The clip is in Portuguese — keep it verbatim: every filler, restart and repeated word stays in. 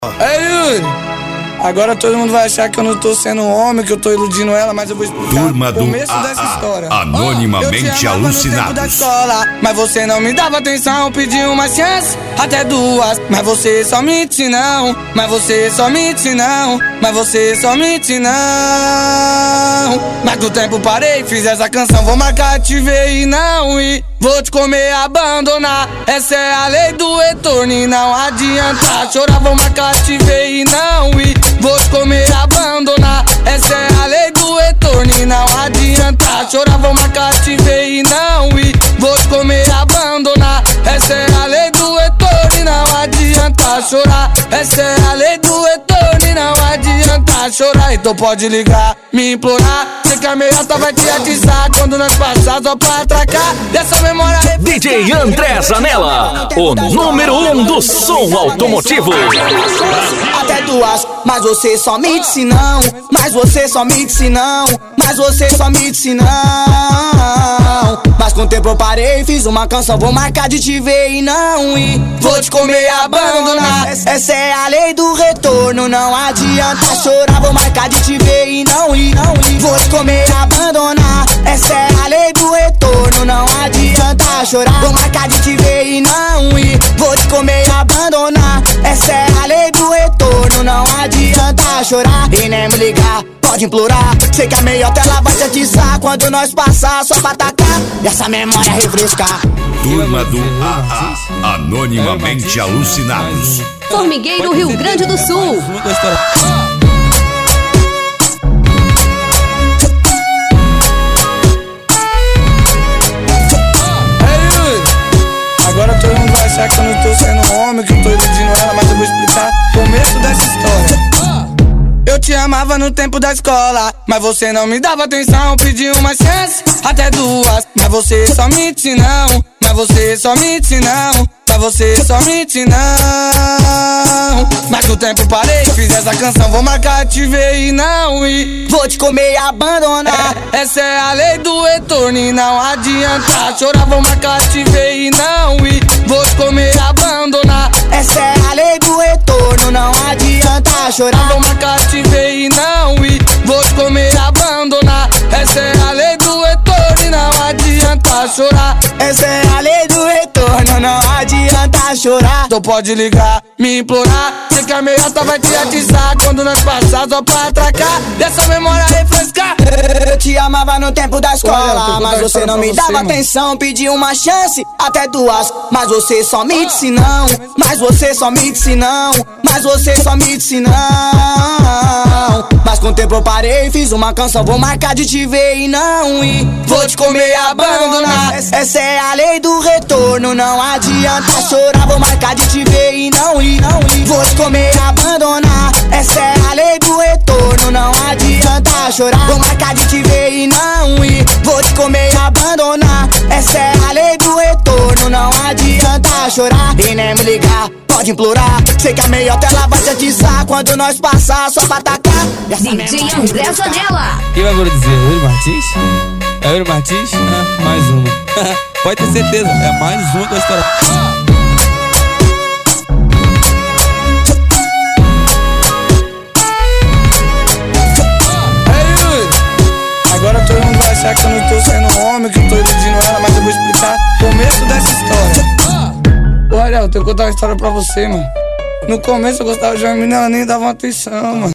Ei, Yuri! Agora todo mundo vai achar que eu não tô sendo um homem, que eu tô iludindo ela, mas eu vou explicar Turma o do começo A dessa A, história. anonimamente eu te amava no tempo da alucinados. escola, mas você não me dava atenção, pedi uma chance, até duas, mas você só mente não, mas você só mente não, mas você só mente não. Mas com o tempo parei, fiz essa canção, vou marcar, te ver e não ir. Vou te comer, abandonar, essa é a lei do retorno e não adianta chorar, vou marcar, te ver e não ir. Vou te comer, abandonar, essa é a lei do retorno e não adianta chorar, vou marcar, te ver e não ir. Vou te comer, abandonar, essa é a lei do retorno e não adianta chorar, essa é a lei do retorno e não adianta chorar. Então pode ligar, me implorar, sei que a meiota vai te atizar quando nós passar só pra atracar dessa memória. D J André Zanella, o número um do som automotivo. Até duas, mas você só me disse não, mas você só me disse não, mas você só me disse não. Mas com o tempo eu parei, fiz uma canção, vou marcar de te ver e não ir. Vou te comer e abandonar, essa é a lei do retorno, não adianta chorar, vou marcar de te ver e não ir, não ir. Vou te comer e abandonar, essa é a lei do retorno, não adianta chorar, vou marcar de te ver e não ir. Vou te comer e abandonar, essa é a lei do retorno, não adianta chorar e nem me ligar, pode implorar, sei que a meiota ela vai te atizar quando nós passar só pra atacar e essa memória refrescar. Turma do A A, anonimamente alucinados. Formigueiro, Rio Grande do Sul. Agora todo mundo vai achar que eu não tô sendo um homem, que eu tô iludindo ela, mas eu vou explicar o começo dessa história. Eu te amava no tempo da escola, mas você não me dava atenção, pedi uma chance, até duas, mas você só mente não, mas você só mente não, mas você só mente não. Mas com o tempo parei, fiz essa canção, vou marcar, te ver e não ir. Vou te comer e abandonar, essa é a lei do retorno e não adianta chorar, vou marcar, te ver e não ir. Vou te comer e abandonar, essa é a lei do retorno, não adianta chorar, vou marcar, te ver e não ir. Vou te comer e abandonar, essa é a lei do retorno e não adianta chorar, essa é a lei do retorno, não adianta chorar. Então pode ligar, me implorar, sei que a meiota vai te atizar quando nós passar só pra atracar dessa memória refrescar. Eu te amava no tempo da escola, mas você não me dava atenção, pedi uma chance, até duas, mas você só me disse não, mas você só me disse não, mas você só me disse não. Mas com o tempo eu parei, fiz uma canção, vou marcar de te ver e não ir. Vou te comer e abandonar, essa é a lei do retorno, não adianta chorar, vou marcar de te ver e não ir, não ir. Vou te comer e abandonar, essa é a lei do retorno, não adianta chorar, vou marcar de te ver e não ir. Vou te comer e abandonar, essa é a lei do retorno, não adianta chorar e nem me ligar, pode implorar, sei que a meiota ela vai te atizar quando nós passar só pra atacar. D J André Zanella. Quem vai dizer? Yuri Martins? É Yuri Martins? Ah, mais uma. Pode ter certeza, é mais uma da história. Agora todo mundo vai achar que eu não tô sendo um homem, que eu tô iludindo ela, mas eu vou explicar o começo dessa história. Olha, eu tenho que contar uma história pra você, mano. No começo eu gostava de uma menina, ela nem dava uma atenção, mano.